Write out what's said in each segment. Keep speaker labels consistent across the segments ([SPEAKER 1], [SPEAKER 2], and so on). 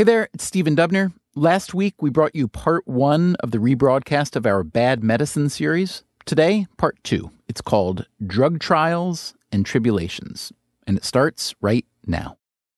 [SPEAKER 1] Hey there, it's Stephen Dubner. Last week, we brought you part 1 of the rebroadcast of our Bad Medicine series. Today, part 2. It's called Drug Trials and Tribulations, and it starts right now.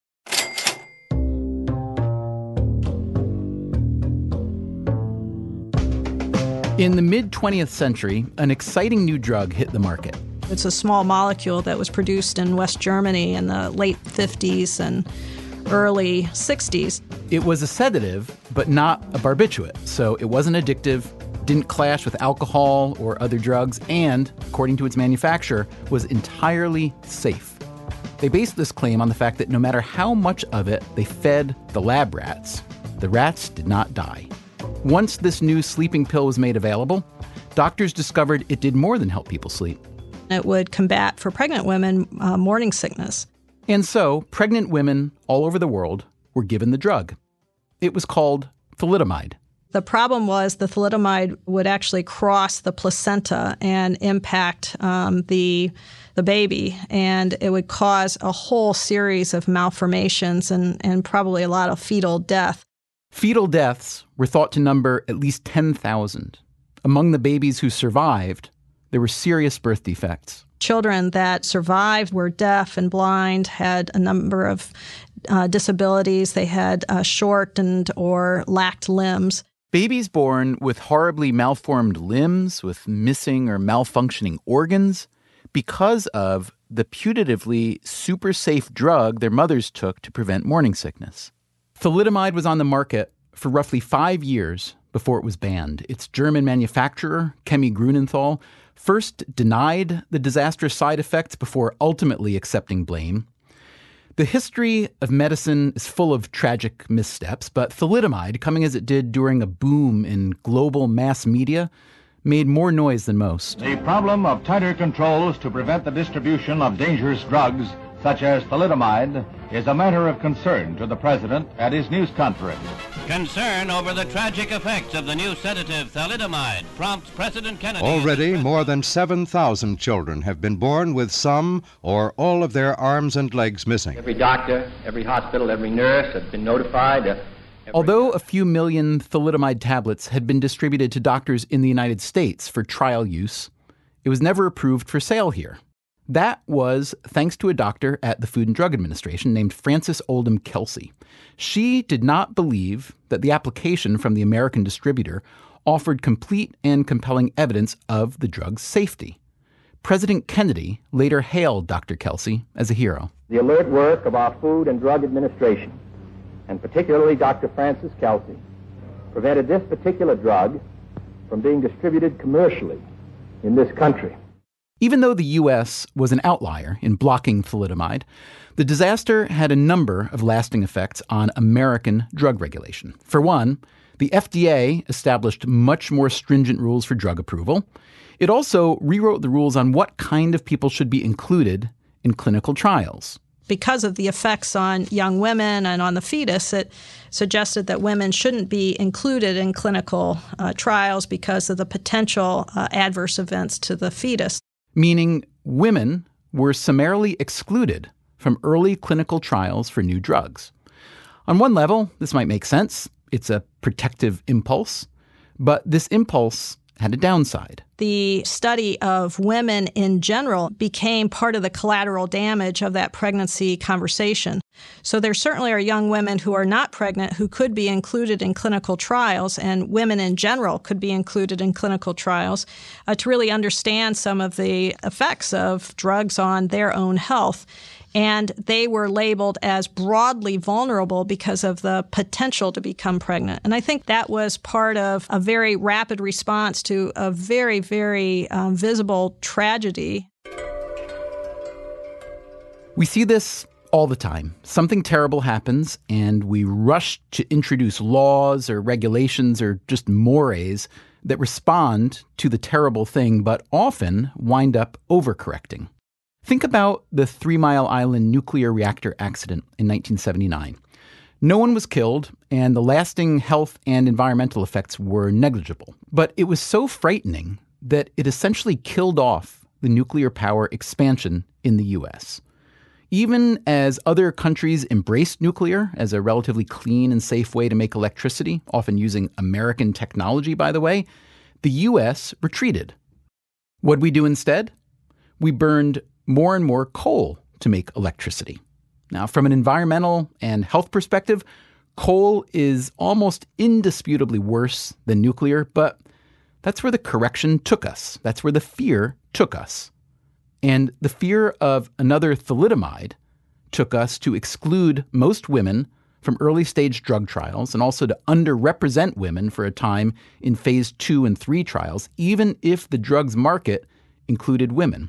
[SPEAKER 1] In the mid-20th century, an exciting new drug hit the market.
[SPEAKER 2] It's a small molecule that was produced in West Germany in the late 50s and early 60s.
[SPEAKER 1] It was a sedative, but not a barbiturate, so it wasn't addictive, didn't clash with alcohol or other drugs, and, according to its manufacturer, was entirely safe. They based this claim on the fact that no matter how much of it they fed the lab rats, the rats did not die. Once this new sleeping pill was made available, doctors discovered it did more than help people sleep.
[SPEAKER 2] It would combat, for pregnant women, morning sickness.
[SPEAKER 1] And so, pregnant women all over the world were given the drug. It was called thalidomide.
[SPEAKER 2] The problem was the thalidomide would actually cross the placenta and impact the baby, and it would cause a whole series of malformations and probably a lot of fetal death.
[SPEAKER 1] Fetal deaths were thought to number at least 10,000. Among the babies who survived, there were serious birth defects.
[SPEAKER 2] Children that survived were deaf and blind, had a number of disabilities. They had shortened or lacked limbs.
[SPEAKER 1] Babies born with horribly malformed limbs, with missing or malfunctioning organs, because of the putatively super safe drug their mothers took to prevent morning sickness. Thalidomide was on the market for roughly 5 years before it was banned. Its German manufacturer, Chemie Grunenthal, first denied the disastrous side effects before ultimately accepting blame. The history of medicine is full of tragic missteps, but thalidomide, coming as it did during a boom in global mass media, made more noise than most.
[SPEAKER 3] The problem of tighter controls to prevent the distribution of dangerous drugs, such as thalidomide, is a matter of concern to the president at his news conference.
[SPEAKER 4] Concern over the tragic effects of the new sedative thalidomide prompts President Kennedy...
[SPEAKER 5] Already, more than 7,000 children have been born with some or all of their arms and legs missing.
[SPEAKER 6] Every doctor, every hospital, every nurse has been notified.
[SPEAKER 1] Although a few million thalidomide tablets had been distributed to doctors in the United States for trial use, it was never approved for sale here. That was thanks to a doctor at the Food and Drug Administration named Frances Oldham Kelsey. She did not believe that the application from the American distributor offered complete and compelling evidence of the drug's safety. President Kennedy later hailed Dr. Kelsey as a hero.
[SPEAKER 6] The alert work of our Food and Drug Administration, and particularly Dr. Frances Kelsey, prevented this particular drug from being distributed commercially in this country.
[SPEAKER 1] Even though the U.S. was an outlier in blocking thalidomide, the disaster had a number of lasting effects on American drug regulation. For one, the FDA established much more stringent rules for drug approval. It also rewrote the rules on what kind of people should be included in clinical trials.
[SPEAKER 2] Because of the effects on young women and on the fetus, it suggested that women shouldn't be included in clinical trials because of the potential adverse events to the fetus.
[SPEAKER 1] Meaning women were summarily excluded from early clinical trials for new drugs. On one level, this might make sense. It's a protective impulse. But this impulse had a downside.
[SPEAKER 2] The study of women in general became part of the collateral damage of that pregnancy conversation. So there certainly are young women who are not pregnant who could be included in clinical trials, and women in general could be included in clinical trials to really understand some of the effects of drugs on their own health. And they were labeled as broadly vulnerable because of the potential to become pregnant. And I think that was part of a very rapid response to a very, very visible tragedy.
[SPEAKER 1] We see this all the time. Something terrible happens, and we rush to introduce laws or regulations or just mores that respond to the terrible thing, but often wind up overcorrecting. Think about the 3 Mile Island nuclear reactor accident in 1979. No one was killed, and the lasting health and environmental effects were negligible. But it was so frightening that it essentially killed off the nuclear power expansion in the U.S. Even as other countries embraced nuclear as a relatively clean and safe way to make electricity, often using American technology, by the way, the U.S. retreated. What'd we do instead? We burned more and more coal to make electricity. Now, from an environmental and health perspective, coal is almost indisputably worse than nuclear, but that's where the correction took us. That's where the fear took us. And the fear of another thalidomide took us to exclude most women from early-stage drug trials and also to underrepresent women for a time in phase 2 and 3 trials, even if the drug's market included women.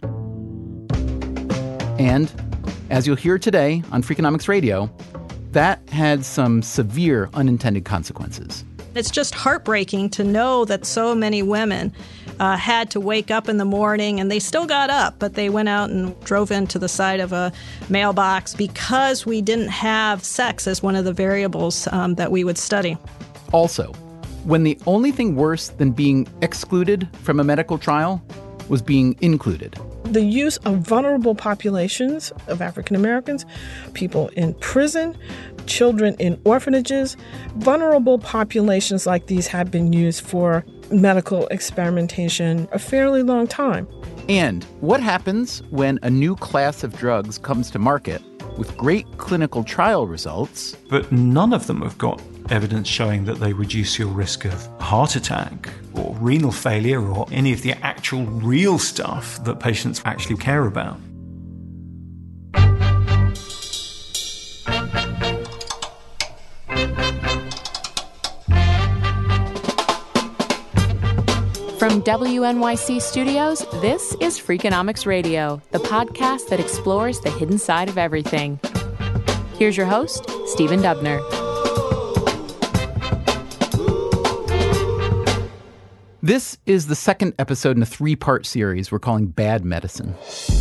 [SPEAKER 1] And as you'll hear today on Freakonomics Radio, that had some severe unintended consequences.
[SPEAKER 2] It's just heartbreaking to know that so many women had to wake up in the morning, and they still got up, but they went out and drove into the side of a mailbox because we didn't have sex as one of the variables that we would study.
[SPEAKER 1] Also, when the only thing worse than being excluded from a medical trial was being included.
[SPEAKER 7] The use of vulnerable populations of African Americans, people in prison, children in orphanages, vulnerable populations like these have been used for medical experimentation a fairly long time.
[SPEAKER 1] And what happens when a new class of drugs comes to market with great clinical trial results?
[SPEAKER 8] But none of them have got evidence showing that they reduce your risk of heart attack or renal failure or any of the actual real stuff that patients actually care about.
[SPEAKER 9] From WNYC Studios, this is Freakonomics Radio, the podcast that explores the hidden side of everything. Here's your host, Stephen Dubner.
[SPEAKER 1] This is the second episode in a 3-part series we're calling Bad Medicine.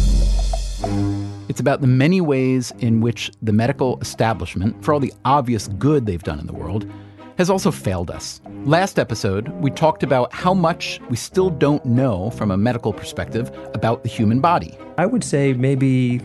[SPEAKER 1] It's about the many ways in which the medical establishment, for all the obvious good they've done in the world, has also failed us. Last episode, we talked about how much we still don't know from a medical perspective about the human body.
[SPEAKER 10] I would say maybe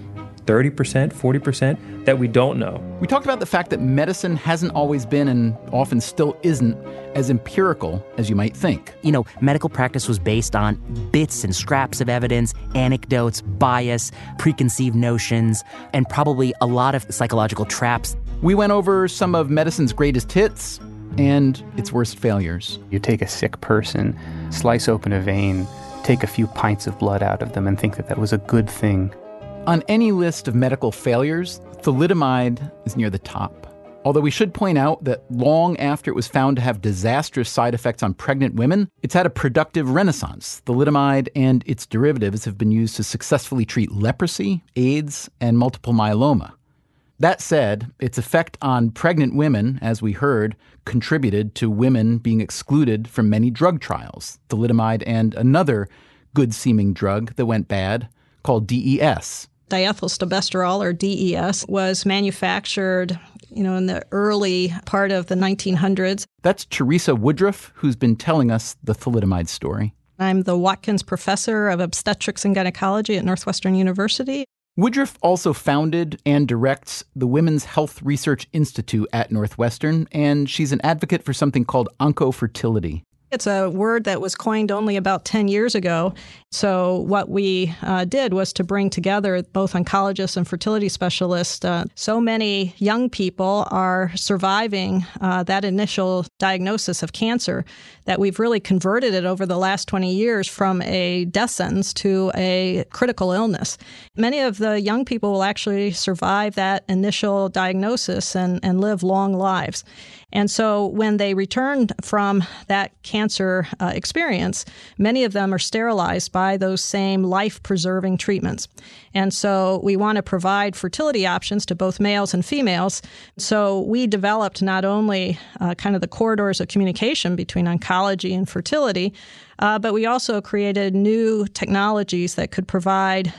[SPEAKER 10] 30%, 40% that we don't know.
[SPEAKER 1] We talked about the fact that medicine hasn't always been, and often still isn't, as empirical as you might think.
[SPEAKER 11] You know, medical practice was based on bits and scraps of evidence, anecdotes, bias, preconceived notions, and probably a lot of psychological traps.
[SPEAKER 1] We went over some of medicine's greatest hits and its worst failures.
[SPEAKER 12] You take a sick person, slice open a vein, take a few pints of blood out of them and think that that was a good thing.
[SPEAKER 1] On any list of medical failures, thalidomide is near the top. Although we should point out that long after it was found to have disastrous side effects on pregnant women, it's had a productive renaissance. Thalidomide and its derivatives have been used to successfully treat leprosy, AIDS, and multiple myeloma. That said, its effect on pregnant women, as we heard, contributed to women being excluded from many drug trials, thalidomide and another good-seeming drug that went bad called DES.
[SPEAKER 2] Diethylstilbestrol, or DES, was manufactured, in the early part of the 1900s.
[SPEAKER 1] That's Teresa Woodruff, who's been telling us the thalidomide story.
[SPEAKER 2] I'm the Watkins Professor of Obstetrics and Gynecology at Northwestern University.
[SPEAKER 1] Woodruff also founded and directs the Women's Health Research Institute at Northwestern, and she's an advocate for something called oncofertility.
[SPEAKER 2] It's a word that was coined only about 10 years ago. So what we did was to bring together both oncologists and fertility specialists. So many young people are surviving that initial diagnosis of cancer that we've really converted it over the last 20 years from a death sentence to a critical illness. Many of the young people will actually survive that initial diagnosis and live long lives. And so when they return from that cancer experience, many of them are sterilized by those same life-preserving treatments. And so we want to provide fertility options to both males and females. So we developed not only kind of the corridors of communication between oncology and fertility, but we also created new technologies that could provide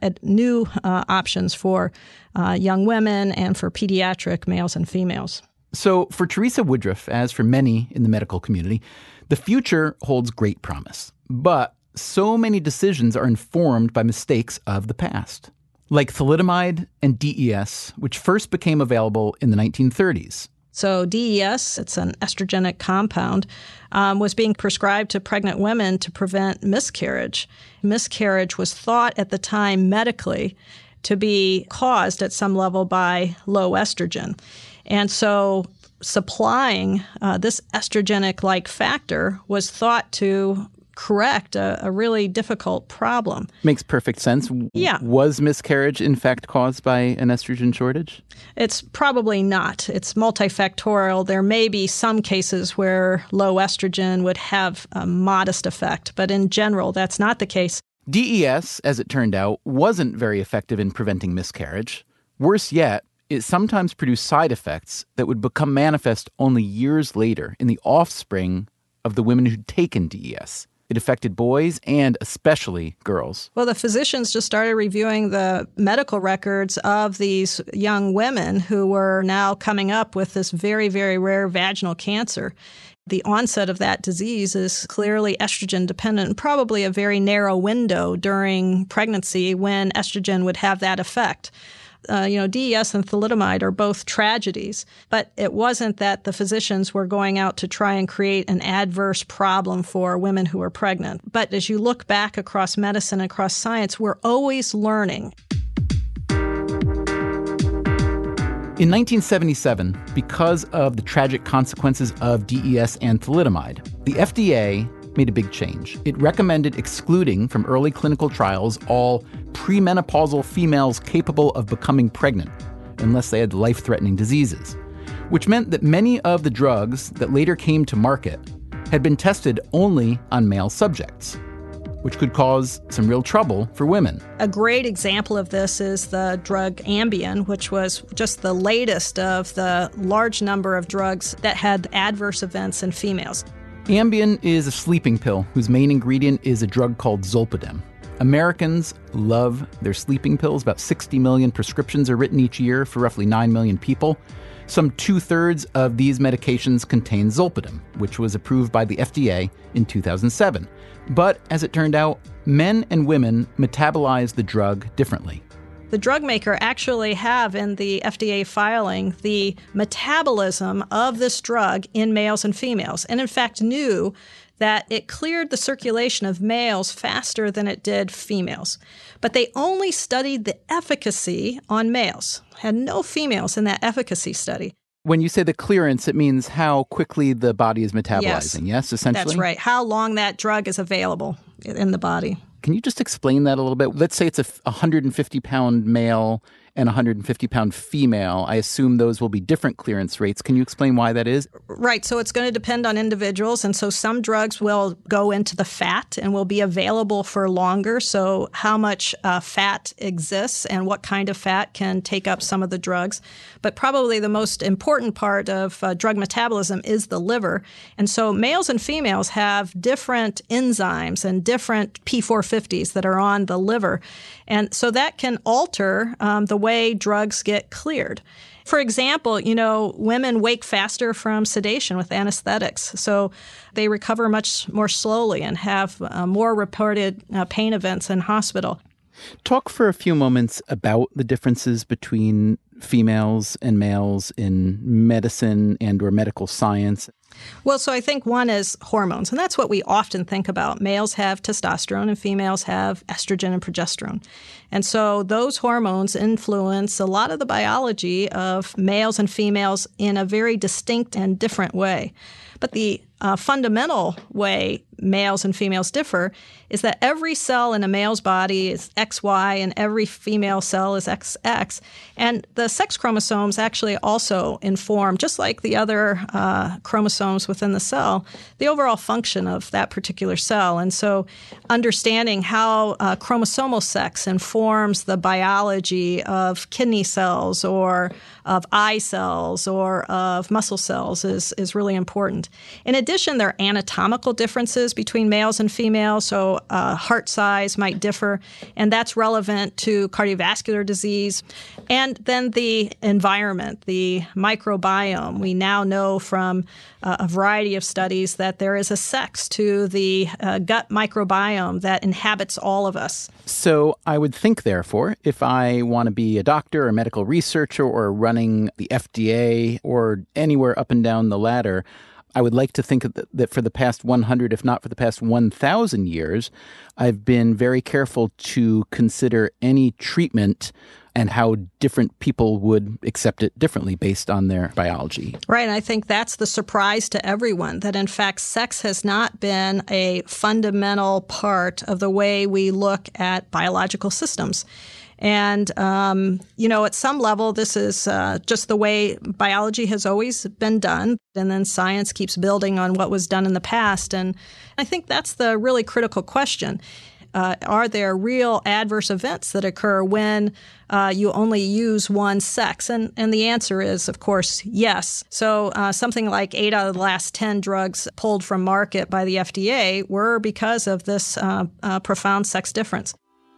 [SPEAKER 2] new options for young women and for pediatric males and females.
[SPEAKER 1] So for Teresa Woodruff, as for many in the medical community, the future holds great promise. But so many decisions are informed by mistakes of the past. like thalidomide and DES, which first became available in the 1930s.
[SPEAKER 2] So DES, it's an estrogenic compound, was being prescribed to pregnant women to prevent miscarriage. Miscarriage was thought at the time medically to be caused at some level by low estrogen. And so supplying this estrogenic-like factor was thought to correct a really difficult problem.
[SPEAKER 1] Makes perfect sense.
[SPEAKER 2] Yeah.
[SPEAKER 1] Was miscarriage, in fact, caused by an estrogen shortage?
[SPEAKER 2] It's probably not. It's multifactorial. There may be some cases where low estrogen would have a modest effect, but in general, that's not the case.
[SPEAKER 1] DES, as it turned out, wasn't very effective in preventing miscarriage. Worse yet, it sometimes produced side effects that would become manifest only years later in the offspring of the women who'd taken DES. It affected boys and especially girls.
[SPEAKER 2] Well, the physicians just started reviewing the medical records of these young women who were now coming up with this very, very rare vaginal cancer. The onset of that disease is clearly estrogen dependent, and probably a very narrow window during pregnancy when estrogen would have that effect. DES and thalidomide are both tragedies, but it wasn't that the physicians were going out to try and create an adverse problem for women who are pregnant. But as you look back across medicine, across science, we're always learning.
[SPEAKER 1] In 1977, because of the tragic consequences of DES and thalidomide, the FDA made a big change. It recommended excluding from early clinical trials all premenopausal females capable of becoming pregnant, unless they had life-threatening diseases, which meant that many of the drugs that later came to market had been tested only on male subjects, which could cause some real trouble for women.
[SPEAKER 2] A great example of this is the drug Ambien, which was just the latest of the large number of drugs that had adverse events in females.
[SPEAKER 1] Ambien is a sleeping pill whose main ingredient is a drug called Zolpidem. Americans love their sleeping pills. About 60 million prescriptions are written each year for roughly 9 million people. Some 2/3 of these medications contain Zolpidem, which was approved by the FDA in 2007. But as it turned out, men and women metabolize the drug differently.
[SPEAKER 2] The drug maker actually have in the FDA filing the metabolism of this drug in males and females, and in fact knew that it cleared the circulation of males faster than it did females. But they only studied the efficacy on males, had no females in that efficacy study.
[SPEAKER 1] When you say the clearance, it means how quickly the body is metabolizing, yes, essentially?
[SPEAKER 2] That's right. How long that drug is available in the body.
[SPEAKER 1] Can you just explain that a little bit? Let's say it's a 150-pound male and 150-pound female. I assume those will be different clearance rates. Can you explain why that is?
[SPEAKER 2] Right. So it's going to depend on individuals. And so some drugs will go into the fat and will be available for longer. So how much fat exists and what kind of fat can take up some of the drugs. But probably the most important part of drug metabolism is the liver. And so males and females have different enzymes and different P450s that are on the liver. And so that can alter the way drugs get cleared. For example, women wake faster from sedation with anesthetics. So they recover much more slowly and have more reported pain events in hospital.
[SPEAKER 1] Talk for a few moments about the differences between females and males in medicine and or medical science.
[SPEAKER 2] Well, so I think one is hormones, and that's what we often think about. Males have testosterone and females have estrogen and progesterone. And so those hormones influence a lot of the biology of males and females in a very distinct and different way. But the fundamental way males and females differ is that every cell in a male's body is XY and every female cell is XX. And the sex chromosomes actually also inform, just like the other chromosomes within the cell, the overall function of that particular cell. And so understanding how chromosomal sex informs the biology of kidney cells or of eye cells or of muscle cells is really important. In addition, there are anatomical differences between males and females, so heart size might differ, and that's relevant to cardiovascular disease. And then the environment, the microbiome. We now know from a variety of studies that there is a sex to the gut microbiome that inhabits all of us.
[SPEAKER 1] So I would think, therefore, if I want to be a doctor or medical researcher or running the FDA or anywhere up and down the ladder, I would like to think that for the past 100, if not for the past 1,000 years, I've been very careful to consider any treatment and how different people would accept it differently based on their biology.
[SPEAKER 2] Right, and I think that's the surprise to everyone, that in fact sex has not been a fundamental part of the way we look at biological systems. And, at some level, this is just the way biology has always been done. And then science keeps building on what was done in the past. And I think that's the really critical question. Are there real adverse events that occur when you only use one sex? And the answer is, of course, yes. So something like 8 out of the last 10 drugs pulled from market by the FDA were because of this profound sex difference.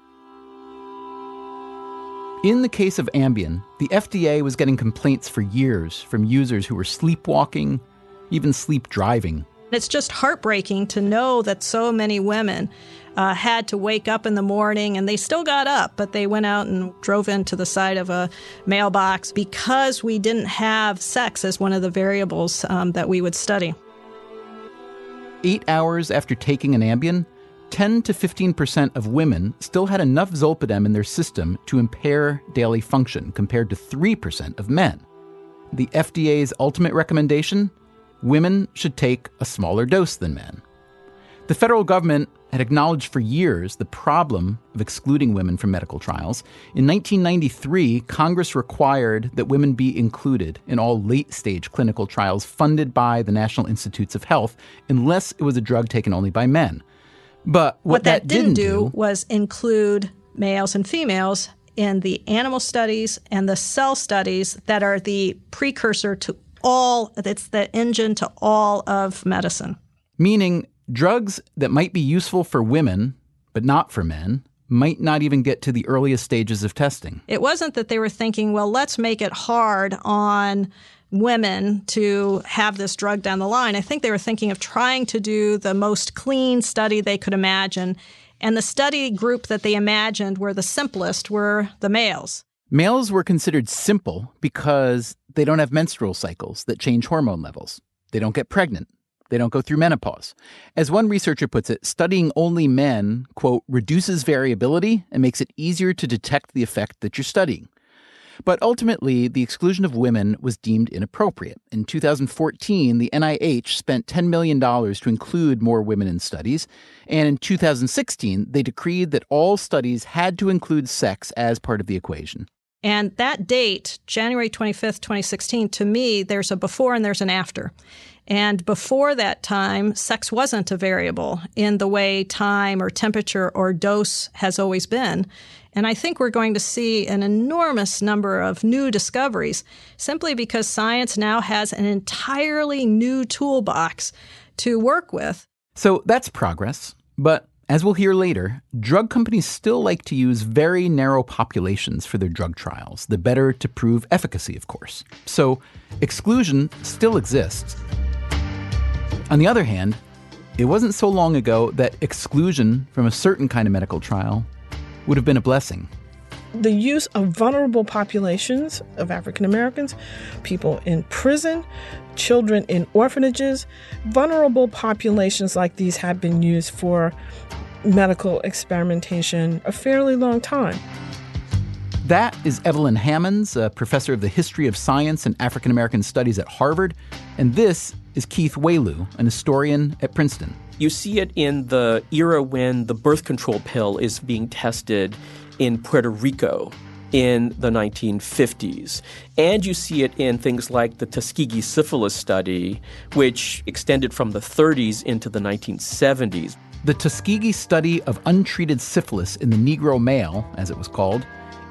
[SPEAKER 1] In the case of Ambien, the FDA was getting complaints for years from users who were sleepwalking, even sleep driving.
[SPEAKER 2] It's just heartbreaking to know that so many women had to wake up in the morning, and they still got up, but they went out and drove into the side of a mailbox because we didn't have sex as one of the variables that we would study.
[SPEAKER 1] 8 hours after taking an Ambien, 10 to 15% of women still had enough zolpidem in their system to impair daily function, compared to 3% of men. The FDA's ultimate recommendation? Women should take a smaller dose than men. The federal government had acknowledged for years the problem of excluding women from medical trials. In 1993, Congress required that women be included in all late-stage clinical trials funded by the National Institutes of Health, unless it was a drug taken only by men. But what that didn't do
[SPEAKER 2] was include males and females in the animal studies and the cell studies that are the precursor to it's the engine to all of medicine.
[SPEAKER 1] Meaning drugs that might be useful for women, but not for men, might not even get to the earliest stages of testing.
[SPEAKER 2] It wasn't that they were thinking, well, let's make it hard on women to have this drug down the line. I think they were thinking of trying to do the most clean study they could imagine. And the study group that they imagined were the simplest were the males.
[SPEAKER 1] Males were considered simple because they don't have menstrual cycles that change hormone levels. They don't get pregnant. They don't go through menopause. As one researcher puts it, studying only men, quote, reduces variability and makes it easier to detect the effect that you're studying. But ultimately, the exclusion of women was deemed inappropriate. In 2014, the NIH spent $10 million to include more women in studies. And in 2016, they decreed that all studies had to include sex as part of the equation.
[SPEAKER 2] And that date, January 25th, 2016, to me, there's a before and there's an after. And before that time, sex wasn't a variable in the way time or temperature or dose has always been. And I think we're going to see an enormous number of new discoveries simply because science now has an entirely new toolbox to work with.
[SPEAKER 1] So that's progress. But as we'll hear later, drug companies still like to use very narrow populations for their drug trials, the better to prove efficacy, of course. So exclusion still exists. On the other hand, it wasn't so long ago that exclusion from a certain kind of medical trial would have been a blessing.
[SPEAKER 7] The use of vulnerable populations of African Americans, people in prison, children in orphanages, vulnerable populations like these have been used for medical experimentation a fairly long time.
[SPEAKER 1] That is Evelyn Hammonds, a professor of the history of science and African American studies at Harvard. And this is Keith Wailoo, an historian at Princeton.
[SPEAKER 13] You see it in the era when the birth control pill is being tested in Puerto Rico in the 1950s. And you see it in things like the Tuskegee syphilis study, which extended from the 30s into the 1970s.
[SPEAKER 1] The Tuskegee study of untreated syphilis in the Negro male, as it was called,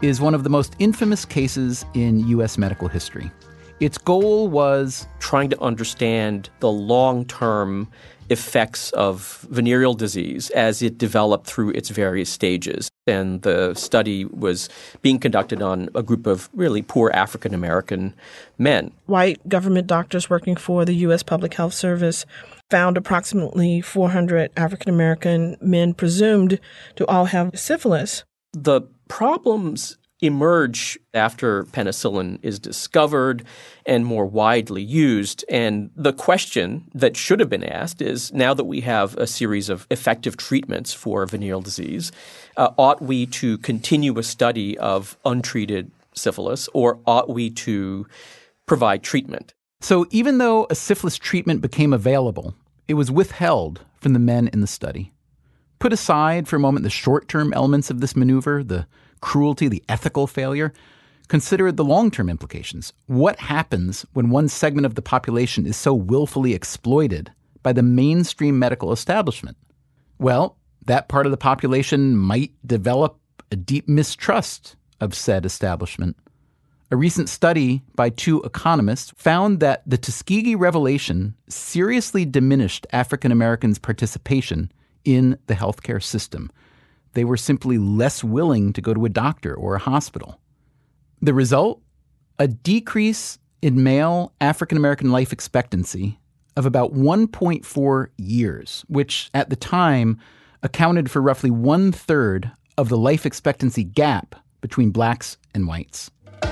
[SPEAKER 1] is one of the most infamous cases in U.S. medical history. Its goal was
[SPEAKER 13] trying to understand the long-term effects of venereal disease as it developed through its various stages. And the study was being conducted on a group of really poor African-American men.
[SPEAKER 7] White government doctors working for the U.S. Public Health Service found approximately 400 African-American men presumed to all have syphilis.
[SPEAKER 13] The problems emerge after penicillin is discovered and more widely used. And the question that should have been asked is, now that we have a series of effective treatments for venereal disease, ought we to continue a study of untreated syphilis, or ought we to provide treatment?
[SPEAKER 1] So even though a syphilis treatment became available, it was withheld from the men in the study. Put aside for a moment the short-term elements of this maneuver, the cruelty, the ethical failure. Consider the long-term implications. What happens when one segment of the population is so willfully exploited by the mainstream medical establishment? Well, that part of the population might develop a deep mistrust of said establishment. A recent study by 2 economists found that the Tuskegee revelation seriously diminished African Americans' participation in the healthcare system. They were simply less willing to go to a doctor or a hospital. The result? A decrease in male African American life expectancy of about 1.4 years, which at the time accounted for roughly 1/3 of the life expectancy gap between blacks and whites.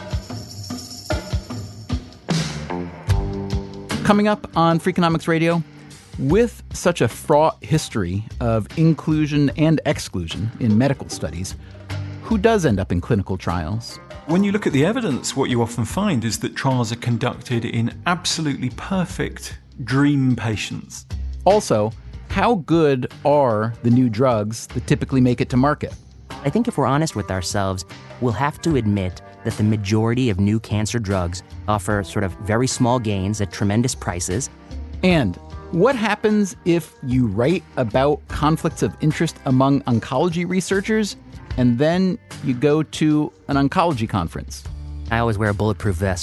[SPEAKER 1] Coming up on Freakonomics Radio, with such a fraught history of inclusion and exclusion in medical studies, who does end up in clinical trials?
[SPEAKER 8] When you look at the evidence, what you often find is that trials are conducted in absolutely perfect dream patients.
[SPEAKER 1] Also, how good are the new drugs that typically make it to market?
[SPEAKER 11] I think if we're honest with ourselves, we'll have to admit that the majority of new cancer drugs offer sort of very small gains at tremendous prices.
[SPEAKER 1] And what happens if you write about conflicts of interest among oncology researchers and then you go to an oncology conference?
[SPEAKER 11] I always wear a bulletproof vest.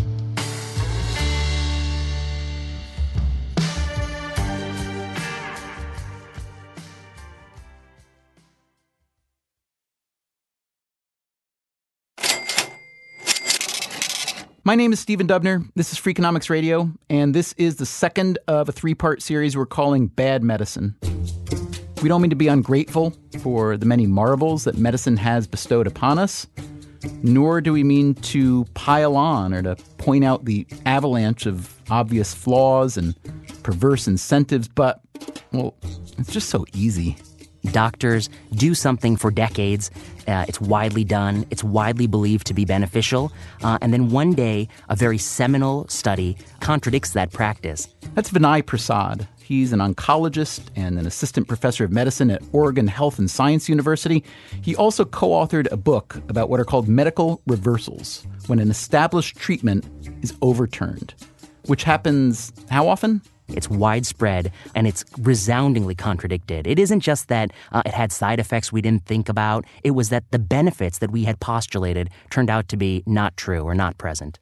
[SPEAKER 1] My name is Stephen Dubner. This is Freakonomics Radio, and this is the second of a 3-part series we're calling Bad Medicine. We don't mean to be ungrateful for the many marvels that medicine has bestowed upon us, nor do we mean to pile on or to point out the avalanche of obvious flaws and perverse incentives, but, well, it's just so easy.
[SPEAKER 11] Doctors do something for decades. It's widely done. It's widely believed to be beneficial. And then one day, a very seminal study contradicts that practice.
[SPEAKER 1] That's Vinay Prasad. He's an oncologist and an assistant professor of medicine at Oregon Health and Science University. He also co-authored a book about what are called medical reversals, when an established treatment is overturned, which happens how often?
[SPEAKER 11] It's widespread, and it's resoundingly contradicted. It isn't just that it had side effects we didn't think about. It was that the benefits that we had postulated turned out to be not true or not present.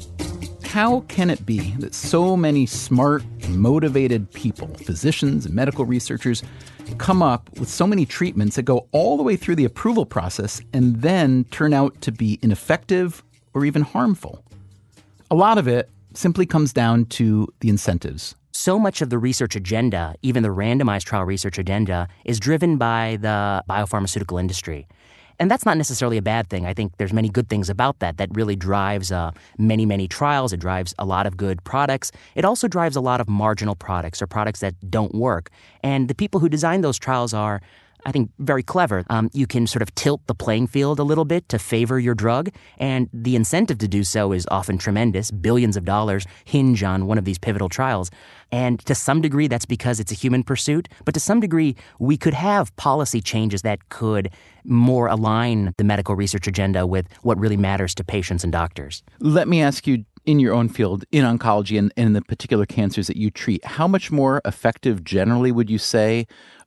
[SPEAKER 1] How can it be that so many smart, motivated people, physicians and medical researchers, come up with so many treatments that go all the way through the approval process and then turn out to be ineffective or even harmful? A lot of it simply comes down to the incentives.
[SPEAKER 11] So much of the research agenda, even the randomized trial research agenda, is driven by the biopharmaceutical industry. And that's not necessarily a bad thing. I think there's many good things about that really drives many, many trials. It drives a lot of good products. It also drives a lot of marginal products or products that don't work. And the people who design those trials are, I think, very clever. You can sort of tilt the playing field a little bit to favor your drug, and the incentive to do so is often tremendous. Billions of dollars hinge on one of these pivotal trials. And to some degree, that's because it's a human pursuit. But to some degree, we could have policy changes that could more align the medical research agenda with what really matters to patients and doctors.
[SPEAKER 1] Let me ask you, in your own field, in oncology and in the particular cancers that you treat, how much more effective generally would you say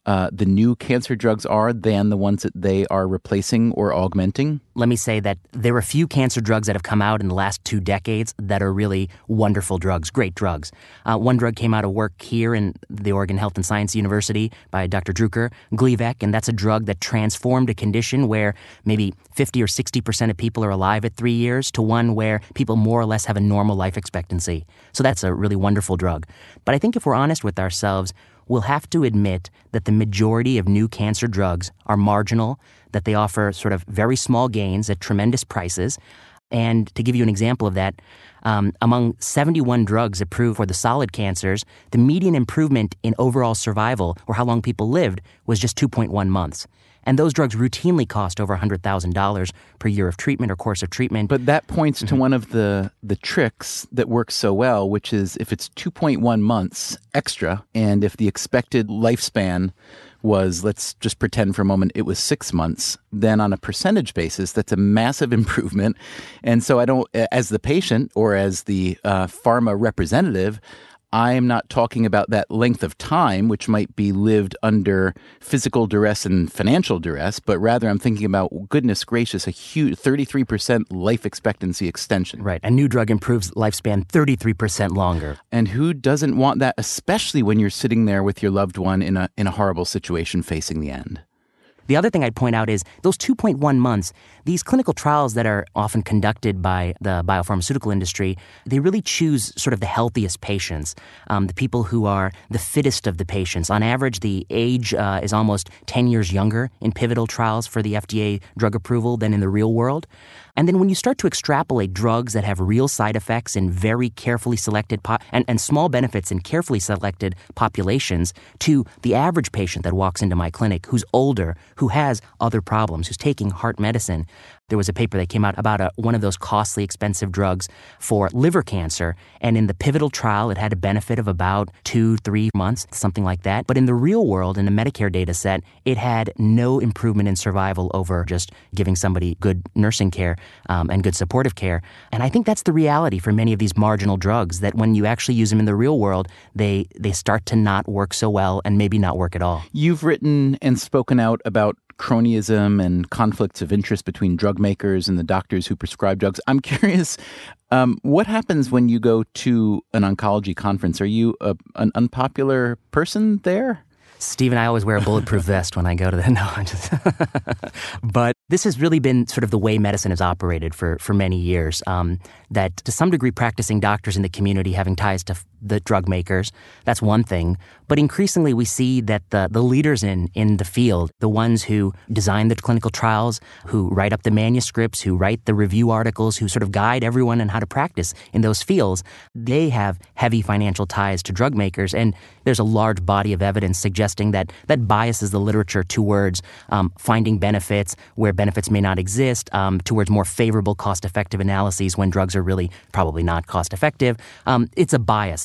[SPEAKER 1] the new cancer drugs are than the ones that they are replacing or augmenting?
[SPEAKER 11] Let me say that there are a few cancer drugs that have come out in the last 2 decades that are really wonderful drugs, great drugs. One drug came out of work here in the Oregon Health and Science University by Dr. Drucker, Gleevec, and that's a drug that transformed a condition where maybe 50 or 60% of people are alive at 3 years to one where people more or less have a normal life expectancy. So that's a really wonderful drug. But I think if we're honest with ourselves, we'll have to admit that the majority of new cancer drugs are marginal, that they offer sort of very small gains at tremendous prices. And to give you an example of that, among 71 drugs approved for the solid cancers, the median improvement in overall survival, or how long people lived, was just 2.1 months. And those drugs routinely cost over $100,000 per year of treatment or course of treatment.
[SPEAKER 1] But that points to one of the tricks that works so well, which is if it's 2.1 months extra, and if the expected lifespan was, let's just pretend for a moment, it was 6 months, then on a percentage basis, that's a massive improvement. And so I don't, as the patient or as the pharma representative, I am not talking about that length of time, which might be lived under physical duress and financial duress, but rather I'm thinking about, goodness gracious, a huge 33% life expectancy extension.
[SPEAKER 11] Right. A new drug improves lifespan 33% longer.
[SPEAKER 1] And who doesn't want that, especially when you're sitting there with your loved one in a horrible situation facing the end?
[SPEAKER 11] The other thing I'd point out is those 2.1 months, these clinical trials that are often conducted by the biopharmaceutical industry, they really choose sort of the healthiest patients, the people who are the fittest of the patients. On average, the age is almost 10 years younger in pivotal trials for the FDA drug approval than in the real world. And then when you start to extrapolate drugs that have real side effects in very carefully selected and small benefits in carefully selected populations to the average patient that walks into my clinic who's older, who has other problems, who's taking heart medicine. There was a paper that came out about one of those costly, expensive drugs for liver cancer. And in the pivotal trial, it had a benefit of about 2-3 months, something like that. But in the real world, in the Medicare data set, it had no improvement in survival over just giving somebody good nursing care and good supportive care. And I think that's the reality for many of these marginal drugs, that when you actually use them in the real world, they start to not work so well and maybe not work at all.
[SPEAKER 1] You've written and spoken out about cronyism and conflicts of interest between drug makers and the doctors who prescribe drugs. I'm curious, what happens when you go to an oncology conference? Are you an unpopular person there?
[SPEAKER 11] Stephen, I always wear a bulletproof vest when I go to the... No, I'm just... But this has really been sort of the way medicine has operated for many years, that to some degree practicing doctors in the community having ties to the drug makers, that's one thing. But increasingly we see that the leaders in the field, the ones who design the clinical trials, who write up the manuscripts, who write the review articles, who sort of guide everyone on how to practice in those fields, they have heavy financial ties to drug makers. And there's a large body of evidence suggesting that biases the literature towards finding benefits where benefits may not exist, towards more favorable cost-effective analyses when drugs are really probably not cost-effective. It's a bias.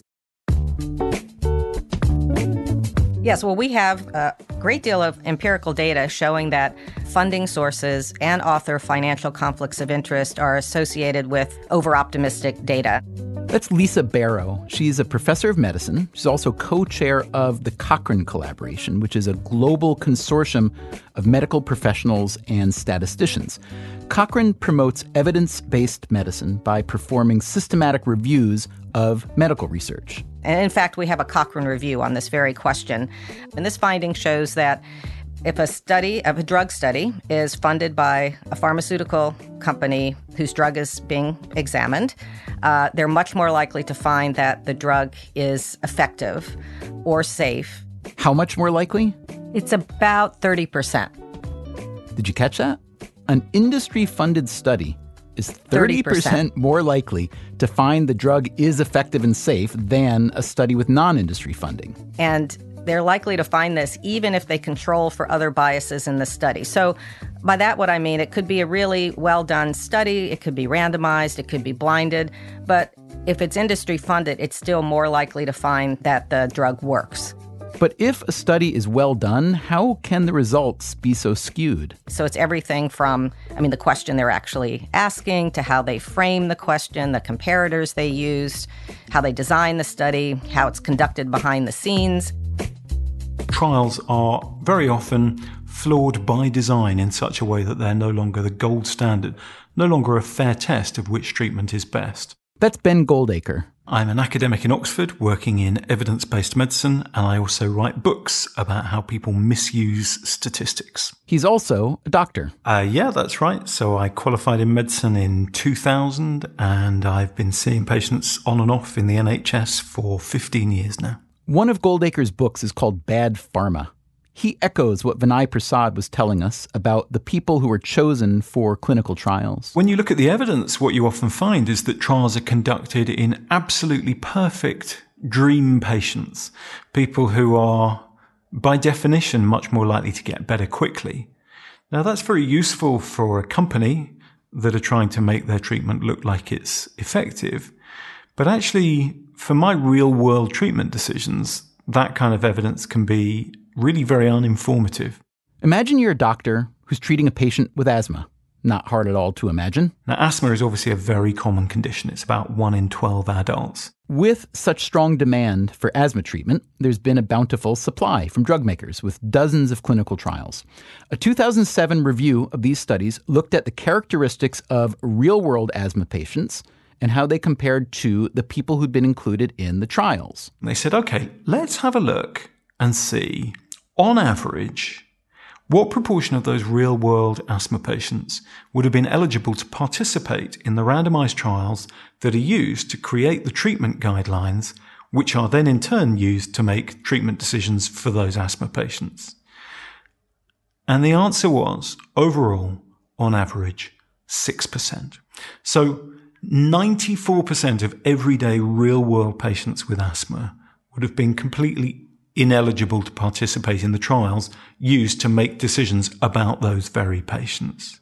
[SPEAKER 14] Yes, well, we have a great deal of empirical data showing that funding sources and author financial conflicts of interest are associated with over-optimistic data.
[SPEAKER 1] That's Lisa Barrow. She's a professor of medicine. She's also co-chair of the Cochrane Collaboration, which is a global consortium of medical professionals and statisticians. Cochrane promotes evidence-based medicine by performing systematic reviews of medical research.
[SPEAKER 14] And in fact, we have a Cochrane review on this very question. And this finding shows that if a drug study is funded by a pharmaceutical company whose drug is being examined, they're much more likely to find that the drug is effective or safe.
[SPEAKER 1] How much more likely?
[SPEAKER 14] It's about 30%.
[SPEAKER 1] Did you catch that? An industry-funded study is 30% more likely to find the drug is effective and safe than a study with non-industry funding.
[SPEAKER 14] And they're likely to find this even if they control for other biases in the study. So by that, what I mean, it could be a really well-done study. It could be randomized. It could be blinded. But if it's industry funded, it's still more likely to find that the drug works.
[SPEAKER 1] But if a study is well done, how can the results be so skewed?
[SPEAKER 14] So it's everything from, the question they're actually asking to how they frame the question, the comparators they used, how they design the study, how it's conducted behind the scenes.
[SPEAKER 8] trials are very often flawed by design in such a way that they're no longer the gold standard, no longer a fair test of which treatment is best.
[SPEAKER 1] That's Ben Goldacre.
[SPEAKER 8] I'm an academic in Oxford working in evidence-based medicine, and I also write books about how people misuse statistics.
[SPEAKER 1] He's also a doctor.
[SPEAKER 8] Yeah, that's right. So I qualified in medicine in 2000, and I've been seeing patients on and off in the NHS for 15 years now.
[SPEAKER 1] One of Goldacre's books is called Bad Pharma. He echoes what Vinay Prasad was telling us about the people who were chosen for clinical trials.
[SPEAKER 8] When you look at the evidence, what you often find is that trials are conducted in absolutely perfect dream patients, people who are, by definition, much more likely to get better quickly. Now, that's very useful for a company that are trying to make their treatment look like it's effective. But actually, for my real-world treatment decisions, that kind of evidence can be really very uninformative.
[SPEAKER 1] Imagine you're a doctor who's treating a patient with asthma. Not hard at all to imagine.
[SPEAKER 8] Now, asthma is obviously a very common condition. It's about 1 in 12 adults.
[SPEAKER 1] With such strong demand for asthma treatment, there's been a bountiful supply from drug makers with dozens of clinical trials. A 2007 review of these studies looked at the characteristics of real-world asthma patients and how they compared to the people who'd been included in the trials.
[SPEAKER 8] And they said, okay, let's have a look and see, on average, what proportion of those real-world asthma patients would have been eligible to participate in the randomized trials that are used to create the treatment guidelines, which are then in turn used to make treatment decisions for those asthma patients. And the answer was, overall, on average, 6%. So 94% of everyday real-world patients with asthma would have been completely ineligible to participate in the trials used to make decisions about those very patients.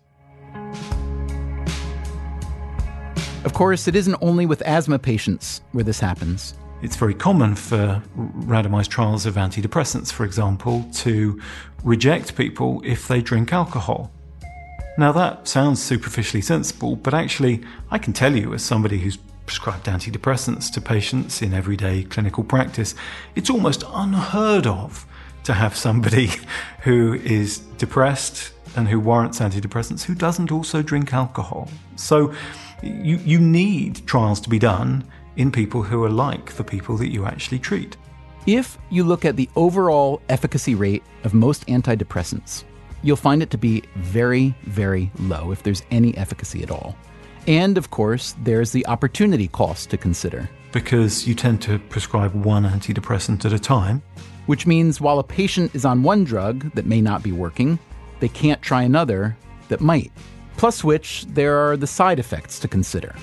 [SPEAKER 1] Of course, it isn't only with asthma patients where this happens.
[SPEAKER 8] It's very common for randomized trials of antidepressants, for example, to reject people if they drink alcohol. Now, that sounds superficially sensible, but actually, I can tell you, as somebody who's prescribed antidepressants to patients in everyday clinical practice, it's almost unheard of to have somebody who is depressed and who warrants antidepressants who doesn't also drink alcohol. So you need trials to be done in people who are like the people that you actually treat.
[SPEAKER 1] If you look at the overall efficacy rate of most antidepressants, you'll find it to be very, very low, if there's any efficacy at all. And, of course, there's the opportunity cost to consider.
[SPEAKER 8] Because you tend to prescribe one antidepressant at a time.
[SPEAKER 1] Which means while a patient is on one drug that may not be working, they can't try another that might. Plus which, there are the side effects to consider.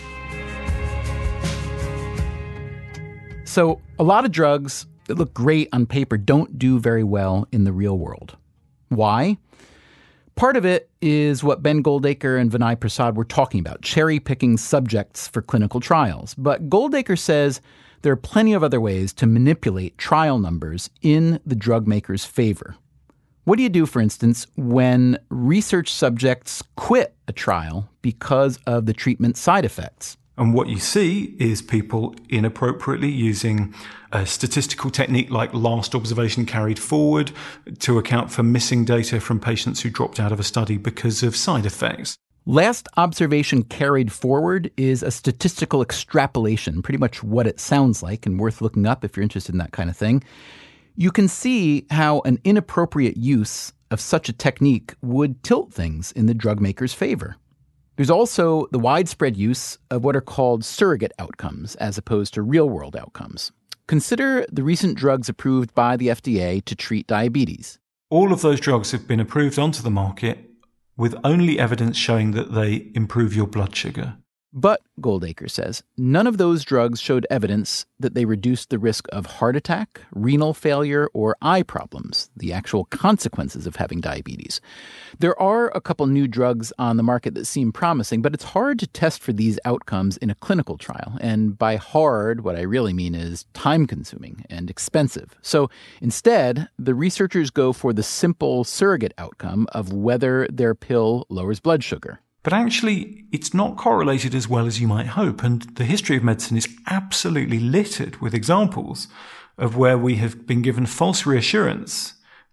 [SPEAKER 1] So, a lot of drugs that look great on paper don't do very well in the real world. Why? Part of it is what Ben Goldacre and Vinay Prasad were talking about, cherry-picking subjects for clinical trials. But Goldacre says there are plenty of other ways to manipulate trial numbers in the drug maker's favor. What do you do, for instance, when research subjects quit a trial because of the treatment side effects?
[SPEAKER 8] And what you see is people inappropriately using a statistical technique like last observation carried forward to account for missing data from patients who dropped out of a study because of side effects.
[SPEAKER 1] Last observation carried forward is a statistical extrapolation, pretty much what it sounds like, and worth looking up if you're interested in that kind of thing. You can see how an inappropriate use of such a technique would tilt things in the drug maker's favor. There's also the widespread use of what are called surrogate outcomes as opposed to real-world outcomes. Consider the recent drugs approved by the FDA to treat diabetes.
[SPEAKER 8] All of those drugs have been approved onto the market with only evidence showing that they improve your blood sugar.
[SPEAKER 1] But, Goldacre says, none of those drugs showed evidence that they reduced the risk of heart attack, renal failure, or eye problems, the actual consequences of having diabetes. There are a couple new drugs on the market that seem promising, but it's hard to test for these outcomes in a clinical trial. And by hard, what I really mean is time-consuming and expensive. So instead, the researchers go for the simple surrogate outcome of whether their pill lowers blood sugar.
[SPEAKER 8] But actually, it's not correlated as well as you might hope, and the history of medicine is absolutely littered with examples of where we have been given false reassurance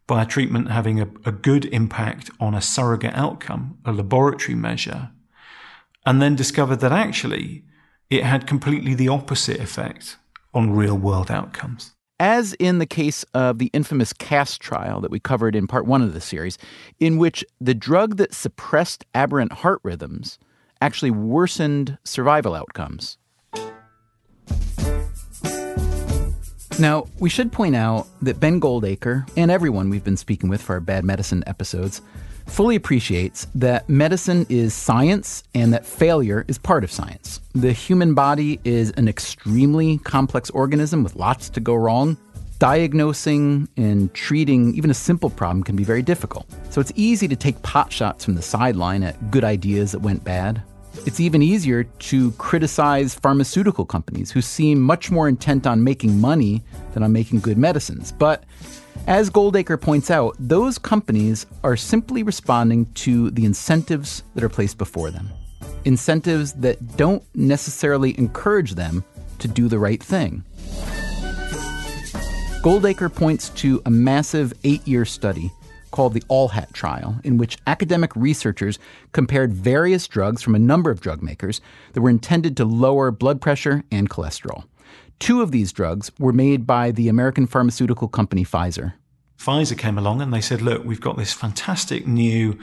[SPEAKER 8] by a treatment having a good impact on a surrogate outcome, a laboratory measure, and then discovered that actually it had completely the opposite effect on real-world outcomes.
[SPEAKER 1] As in the case of the infamous CAST trial that we covered in part 1 of the series, in which the drug that suppressed aberrant heart rhythms actually worsened survival outcomes. Now, we should point out that Ben Goldacre, and everyone we've been speaking with for our Bad Medicine episodes, fully appreciates that medicine is science and that failure is part of science. The human body is an extremely complex organism with lots to go wrong. Diagnosing and treating even a simple problem can be very difficult. So it's easy to take pot shots from the sideline at good ideas that went bad. It's even easier to criticize pharmaceutical companies who seem much more intent on making money than on making good medicines. But as Goldacre points out, those companies are simply responding to the incentives that are placed before them. Incentives that don't necessarily encourage them to do the right thing. Goldacre points to a massive 8-year study called the ALLHAT trial, in which academic researchers compared various drugs from a number of drug makers that were intended to lower blood pressure and cholesterol. 2 of these drugs were made by the American pharmaceutical company Pfizer.
[SPEAKER 8] Pfizer came along and they said, look, we've got this fantastic new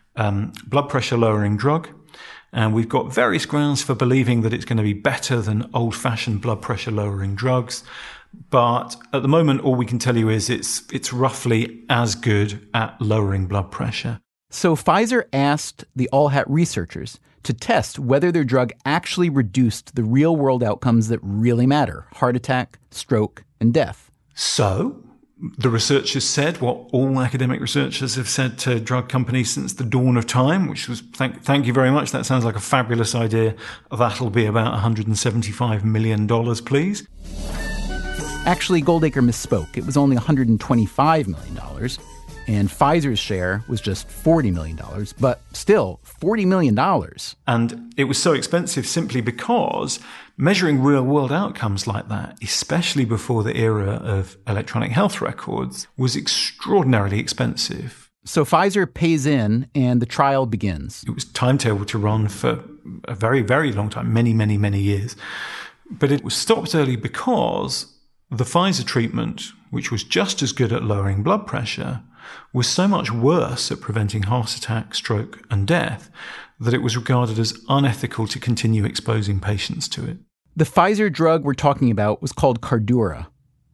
[SPEAKER 8] blood pressure lowering drug, and we've got various grounds for believing that it's going to be better than old-fashioned blood pressure lowering drugs. But at the moment, all we can tell you is it's roughly as good at lowering blood pressure.
[SPEAKER 1] So Pfizer asked the ALLHAT researchers to test whether their drug actually reduced the real-world outcomes that really matter: heart attack, stroke, and death.
[SPEAKER 8] So the researchers said what all academic researchers have said to drug companies since the dawn of time, which was, thank you very much, that sounds like a fabulous idea. That'll be about $175 million, please.
[SPEAKER 1] Actually, Goldacre misspoke. It was only $125 million, and Pfizer's share was just $40 million, but still, $40 million.
[SPEAKER 8] And it was so expensive simply because measuring real-world outcomes like that, especially before the era of electronic health records, was extraordinarily expensive.
[SPEAKER 1] So Pfizer pays in, and the trial begins.
[SPEAKER 8] It was timetabled to run for a very, very long time, many, many, many years. But it was stopped early because the Pfizer treatment, which was just as good at lowering blood pressure, was so much worse at preventing heart attack, stroke, and death that it was regarded as unethical to continue exposing patients to it.
[SPEAKER 1] The Pfizer drug we're talking about was called Cardura.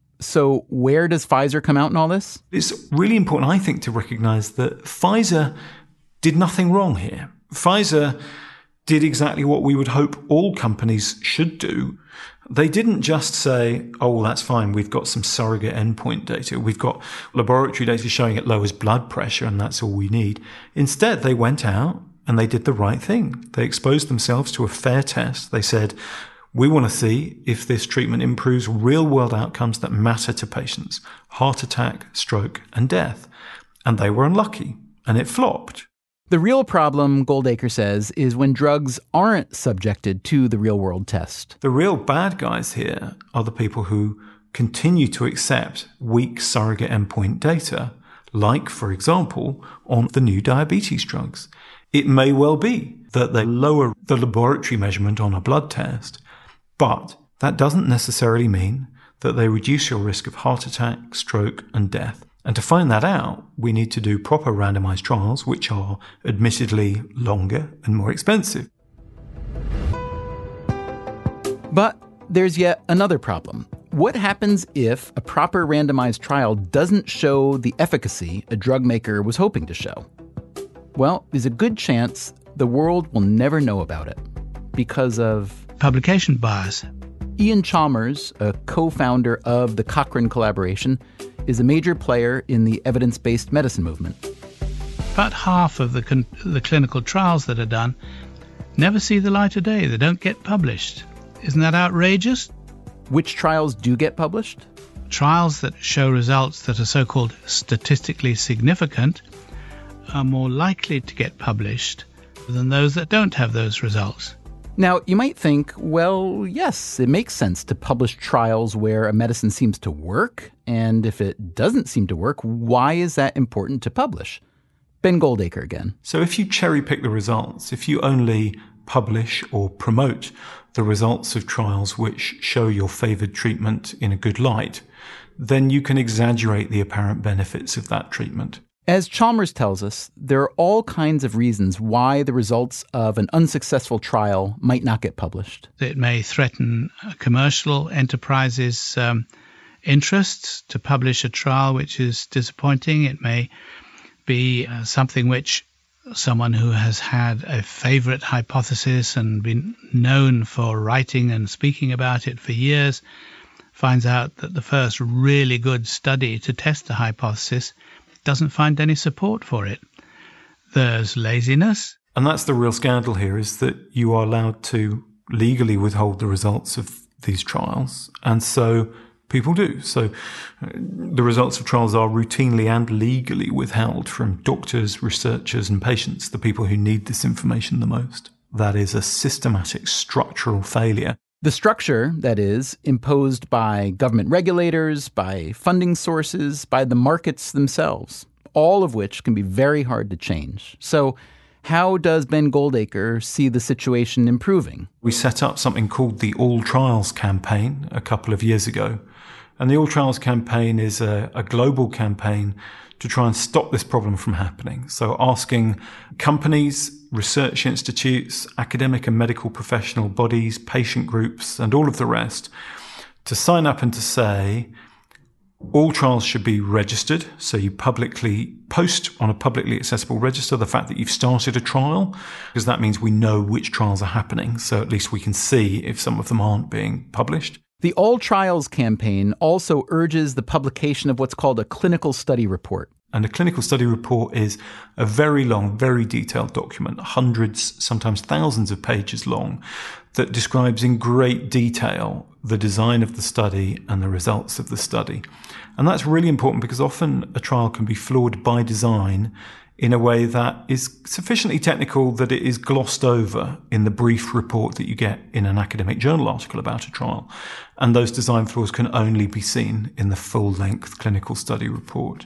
[SPEAKER 1] So where does Pfizer come out in all this?
[SPEAKER 8] It's really important, I think, to recognize that Pfizer did nothing wrong here. Pfizer did exactly what we would hope all companies should do. They didn't just say, oh, that's fine, we've got some surrogate endpoint data, we've got laboratory data showing it lowers blood pressure, and that's all we need. Instead, they went out and they did the right thing. They exposed themselves to a fair test. They said, we want to see if this treatment improves real-world outcomes that matter to patients: heart attack, stroke, and death. And they were unlucky, and it flopped.
[SPEAKER 1] The real problem, Goldacre says, is when drugs aren't subjected to the real-world test.
[SPEAKER 8] The real bad guys here are the people who continue to accept weak surrogate endpoint data, like, for example, on the new diabetes drugs. It may well be that they lower the laboratory measurement on a blood test, but that doesn't necessarily mean that they reduce your risk of heart attack, stroke, and death. And to find that out, we need to do proper randomized trials, which are admittedly longer and more expensive.
[SPEAKER 1] But there's yet another problem. What happens if a proper randomized trial doesn't show the efficacy a drug maker was hoping to show? Well, there's a good chance the world will never know about it because of
[SPEAKER 15] publication bias.
[SPEAKER 1] Ian Chalmers, a co-founder of the Cochrane Collaboration, is a major player in the evidence-based medicine movement.
[SPEAKER 15] About half of the clinical trials that are done never see the light of day. They don't get published. Isn't that outrageous?
[SPEAKER 1] Which trials do get published?
[SPEAKER 15] Trials that show results that are so-called statistically significant are more likely to get published than those that don't have those results.
[SPEAKER 1] Now, you might think, well, yes, it makes sense to publish trials where a medicine seems to work, and if it doesn't seem to work, why is that important to publish? Ben Goldacre again.
[SPEAKER 8] So if you cherry-pick the results, if you only publish or promote the results of trials which show your favoured treatment in a good light, then you can exaggerate the apparent benefits of that treatment.
[SPEAKER 1] As Chalmers tells us, there are all kinds of reasons why the results of an unsuccessful trial might not get published.
[SPEAKER 15] It may threaten commercial enterprises' interests to publish a trial which is disappointing. It may be something which someone who has had a favorite hypothesis and been known for writing and speaking about it for years finds out that the first really good study to test the hypothesis doesn't find any support for it. There's laziness.
[SPEAKER 8] And that's the real scandal here, is that you are allowed to legally withhold the results of these trials. And so people do. So the results of trials are routinely and legally withheld from doctors, researchers, and patients, the people who need this information the most. That is a systematic structural failure.
[SPEAKER 1] The structure, that is, imposed by government regulators, by funding sources, by the markets themselves, all of which can be very hard to change. So how does Ben Goldacre see the situation improving?
[SPEAKER 8] We set up something called the All Trials campaign a couple of years ago. And the All Trials campaign is a global campaign to try and stop this problem from happening. So asking companies, research institutes, academic and medical professional bodies, patient groups, and all of the rest to sign up and to say all trials should be registered. So you publicly post on a publicly accessible register the fact that you've started a trial, because that means we know which trials are happening. So at least we can see if some of them aren't being published.
[SPEAKER 1] The All Trials campaign also urges the publication of what's called a clinical study report.
[SPEAKER 8] And a clinical study report is a very long, very detailed document, hundreds, sometimes thousands of pages long, that describes in great detail the design of the study and the results of the study. And that's really important because often a trial can be flawed by design in a way that is sufficiently technical that it is glossed over in the brief report that you get in an academic journal article about a trial. And those design flaws can only be seen in the full-length clinical study report.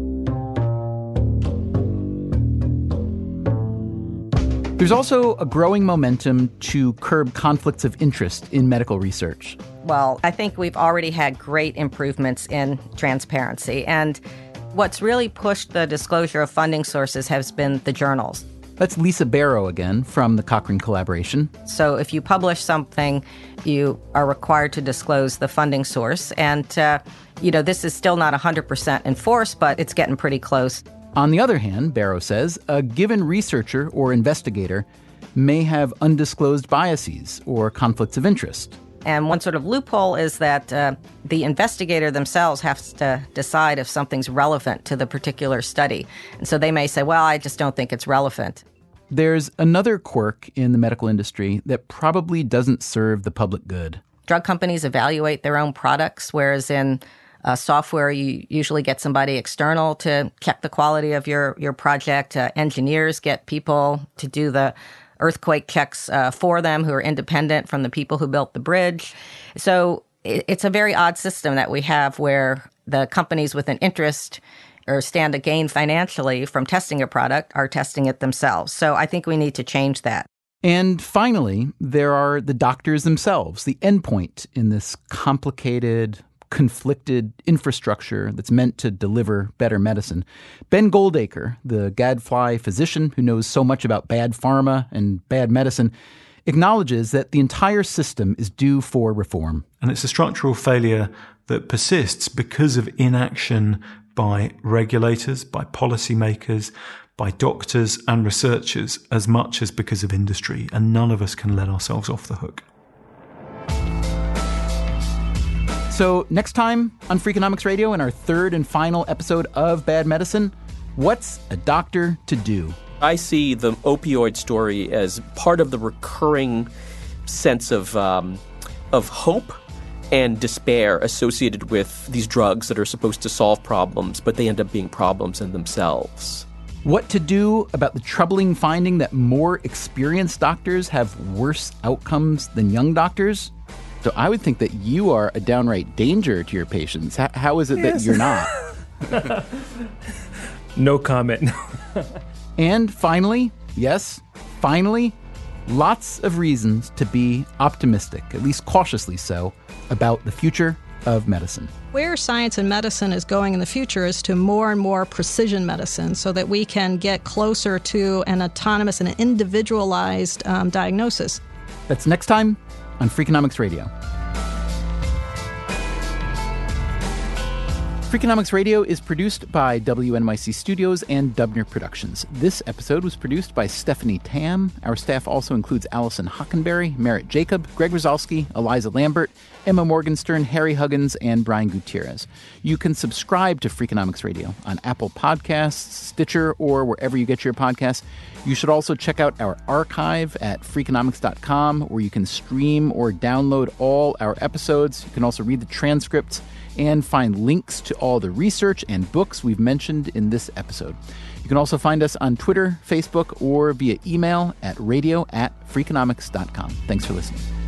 [SPEAKER 1] There's also a growing momentum to curb conflicts of interest in medical research.
[SPEAKER 14] Well, I think we've already had great improvements in transparency, and what's really pushed the disclosure of funding sources has been the journals.
[SPEAKER 1] That's Lisa Barrow again from the Cochrane Collaboration.
[SPEAKER 14] So if you publish something, you are required to disclose the funding source. And, this is still not 100% enforced, but it's getting pretty close.
[SPEAKER 1] On the other hand, Barrow says, a given researcher or investigator may have undisclosed biases or conflicts of interest.
[SPEAKER 14] And one sort of loophole is that the investigator themselves has to decide if something's relevant to the particular study. And so they may say, well, I just don't think it's relevant.
[SPEAKER 1] There's another quirk in the medical industry that probably doesn't serve the public good.
[SPEAKER 14] Drug companies evaluate their own products, whereas in software, you usually get somebody external to check the quality of your project. Engineers get people to do the earthquake checks for them who are independent from the people who built the bridge. So it's a very odd system that we have where the companies with an interest or stand to gain financially from testing a product are testing it themselves. So I think we need to change that.
[SPEAKER 1] And finally, there are the doctors themselves, the endpoint in this complicated, conflicted infrastructure that's meant to deliver better medicine. Ben Goldacre, the gadfly physician who knows so much about bad pharma and bad medicine, acknowledges that the entire system is due for reform.
[SPEAKER 8] And it's a structural failure that persists because of inaction by regulators, by policymakers, by doctors and researchers, as much as because of industry. And none of us can let ourselves off the hook.
[SPEAKER 1] So next time on Freakonomics Radio, in our third and final episode of Bad Medicine, what's a doctor to do?
[SPEAKER 13] I see the opioid story as part of the recurring sense of hope and despair associated with these drugs that are supposed to solve problems, but they end up being problems in themselves.
[SPEAKER 1] What to do about the troubling finding that more experienced doctors have worse outcomes than young doctors? So I would think that you are a downright danger to your patients. How is it that you're not?
[SPEAKER 10] No comment.
[SPEAKER 1] And finally, lots of reasons to be optimistic, at least cautiously so, about the future of medicine.
[SPEAKER 2] Where science and medicine is going in the future is to more and more precision medicine so that we can get closer to an autonomous and individualized diagnosis.
[SPEAKER 1] That's next time on Freakonomics Radio. Freakonomics Radio is produced by WNYC Studios and Dubner Productions. This episode was produced by Stephanie Tam. Our staff also includes Allison Hockenberry, Merritt Jacob, Greg Rosalsky, Eliza Lambert, Emma Morgenstern, Harry Huggins, and Brian Gutierrez. You can subscribe to Freakonomics Radio on Apple Podcasts, Stitcher, or wherever you get your podcasts. You should also check out our archive at Freakonomics.com, where you can stream or download all our episodes. You can also read the transcripts and find links to all the research and books we've mentioned in this episode. You can also find us on Twitter, Facebook, or via email at radio@freakonomics.com. Thanks for listening.